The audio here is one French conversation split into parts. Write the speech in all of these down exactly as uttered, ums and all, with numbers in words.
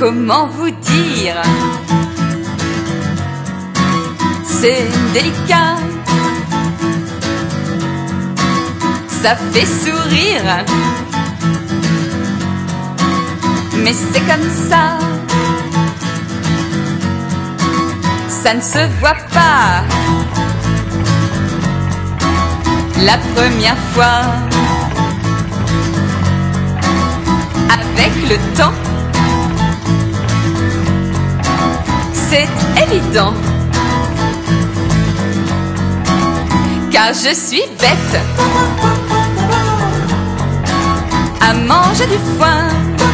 Comment vous dire? C'est délicat, ça fait sourire, mais c'est comme ça, ça ne se voit pas. La première fois, avec le temps, c'est évident, car je suis bête à manger du foin.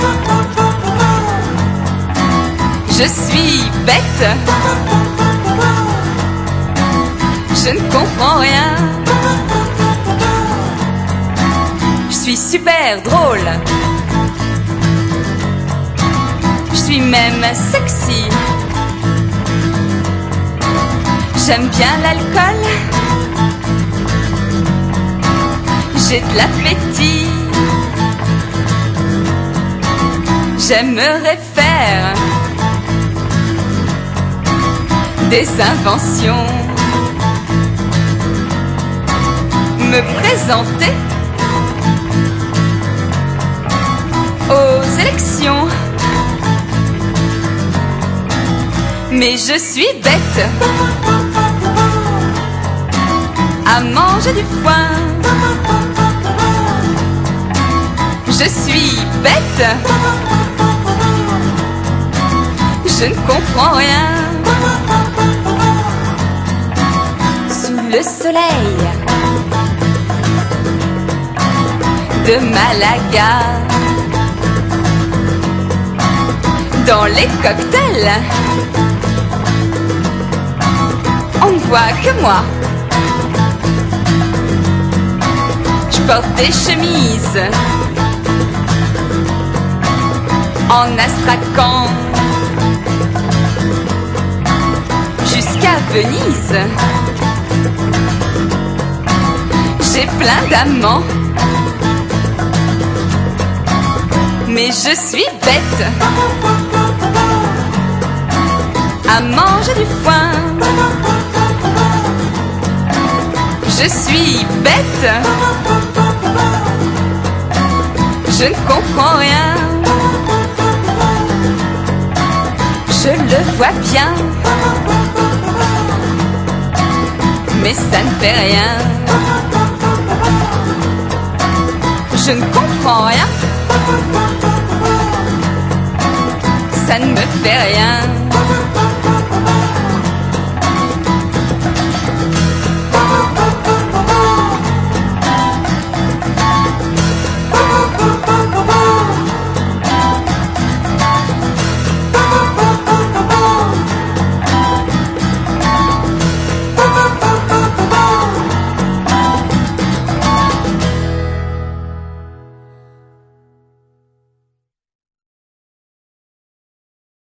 Je suis bête, je ne comprends rien. Je suis super drôle, je suis même sexy. J'aime bien l'alcool, j'ai de l'appétit. J'aimerais faire des inventions, me présenter aux élections. Mais je suis bête à manger du foin. Je suis bête, je ne comprends rien. Sous le soleil de Malaga, dans les cocktails, on ne voit que moi. Je porte des chemises en astrakhan jusqu'à Venise. J'ai plein d'amants, mais je suis bête à manger du foin. Je suis bête, je ne comprends rien. Je le vois bien, mais ça ne fait rien. Je ne comprends rien, ça ne me fait rien.